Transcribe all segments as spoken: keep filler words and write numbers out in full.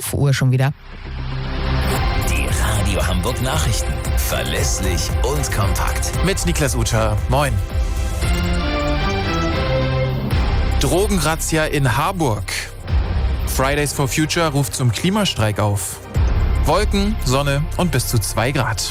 elf Uhr schon wieder. Die Radio Hamburg Nachrichten. Verlässlich und kompakt. Mit Niklas Uter. Moin. Drogenrazzia in Harburg. Fridays for Future ruft zum Klimastreik auf. Wolken, Sonne und bis zu zwei Grad.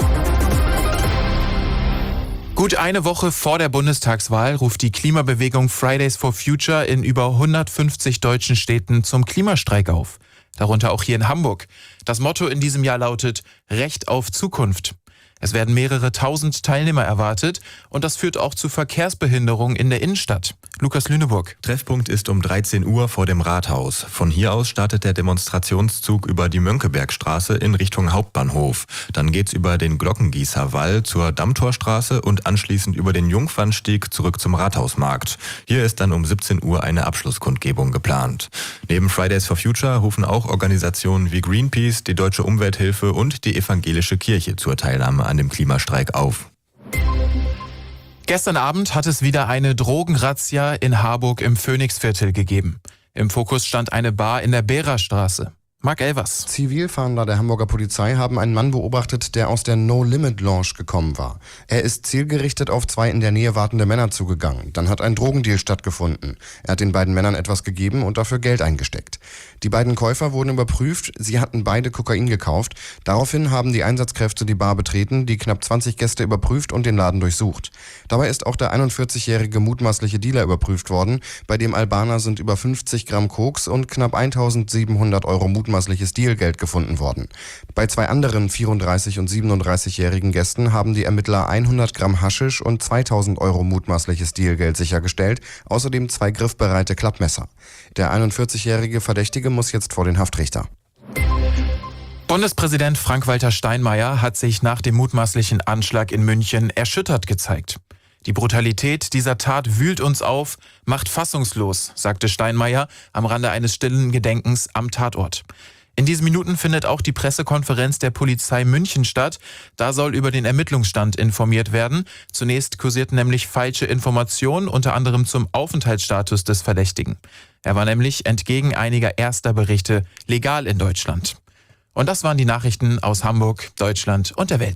Gut eine Woche vor der Bundestagswahl ruft die Klimabewegung Fridays for Future in über hundertfünfzig deutschen Städten zum Klimastreik auf. Darunter auch hier in Hamburg. Das Motto in diesem Jahr lautet Recht auf Zukunft. Es werden mehrere tausend Teilnehmer erwartet und das führt auch zu Verkehrsbehinderungen in der Innenstadt. Lukas Lüneburg. Treffpunkt ist um dreizehn Uhr vor dem Rathaus. Von hier aus startet der Demonstrationszug über die Mönckebergstraße in Richtung Hauptbahnhof. Dann geht's über den Glockengießer Wall zur Dammtorstraße und anschließend über den Jungfernstieg zurück zum Rathausmarkt. Hier ist dann um siebzehn Uhr eine Abschlusskundgebung geplant. Neben Fridays for Future rufen auch Organisationen wie Greenpeace, die Deutsche Umwelthilfe und die Evangelische Kirche zur Teilnahme an dem Klimastreik auf. Gestern Abend hat es wieder eine Drogenrazzia in Harburg im Phoenixviertel gegeben. Im Fokus stand eine Bar in der Behrerstraße. Marc Elvers. Zivilfahnder der Hamburger Polizei haben einen Mann beobachtet, der aus der No-Limit-Lounge gekommen war. Er ist zielgerichtet auf zwei in der Nähe wartende Männer zugegangen. Dann hat ein Drogendeal stattgefunden. Er hat den beiden Männern etwas gegeben und dafür Geld eingesteckt. Die beiden Käufer wurden überprüft, sie hatten beide Kokain gekauft. Daraufhin haben die Einsatzkräfte die Bar betreten, die knapp zwanzig Gäste überprüft und den Laden durchsucht. Dabei ist auch der einundvierzigjährige mutmaßliche Dealer überprüft worden. Bei dem Albaner sind über fünfzig Gramm Koks und knapp eintausendsiebenhundert Euro mutmaßliches Dealgeld gefunden worden. Bei zwei anderen vierunddreißig- und siebenunddreißigjährigen Gästen haben die Ermittler hundert Gramm Haschisch und zweitausend Euro mutmaßliches Dealgeld sichergestellt, außerdem zwei griffbereite Klappmesser. Der einundvierzigjährige Verdächtige muss jetzt vor den Haftrichter. Bundespräsident Frank-Walter Steinmeier hat sich nach dem mutmaßlichen Anschlag in München erschüttert gezeigt. Die Brutalität dieser Tat wühlt uns auf, macht fassungslos, sagte Steinmeier am Rande eines stillen Gedenkens am Tatort. In diesen Minuten findet auch die Pressekonferenz der Polizei München statt. Da soll über den Ermittlungsstand informiert werden. Zunächst kursierten nämlich falsche Informationen, unter anderem zum Aufenthaltsstatus des Verdächtigen. Er war nämlich entgegen einiger erster Berichte legal in Deutschland. Und das waren die Nachrichten aus Hamburg, Deutschland und der Welt.